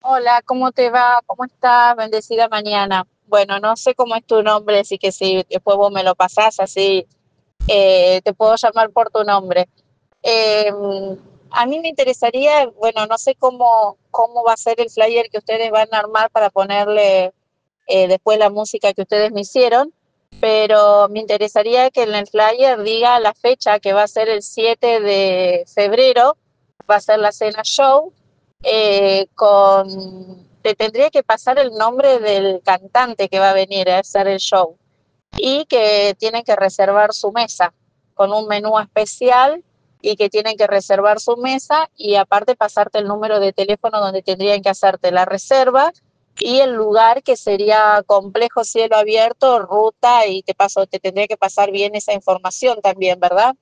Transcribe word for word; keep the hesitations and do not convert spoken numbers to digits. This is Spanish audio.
Hola, ¿cómo te va? ¿Cómo estás? Bendecida mañana. Bueno, no sé cómo es tu nombre, así que si después vos me lo pasás, así eh, te puedo llamar por tu nombre. Eh, a mí me interesaría, bueno, no sé cómo, cómo va a ser el flyer que ustedes van a armar para ponerle eh, después la música que ustedes me hicieron, pero me interesaría que en el flyer diga la fecha, que va a ser el siete de febrero, va a ser la cena show, eh, con, te tendría que pasar el nombre del cantante que va a venir a hacer el show y que tienen que reservar su mesa con un menú especial y que tienen que reservar su mesa y aparte pasarte el número de teléfono donde tendrían que hacerte la reserva y el lugar que sería complejo cielo abierto, ruta y te paso, te tendría que pasar bien esa información también, ¿verdad?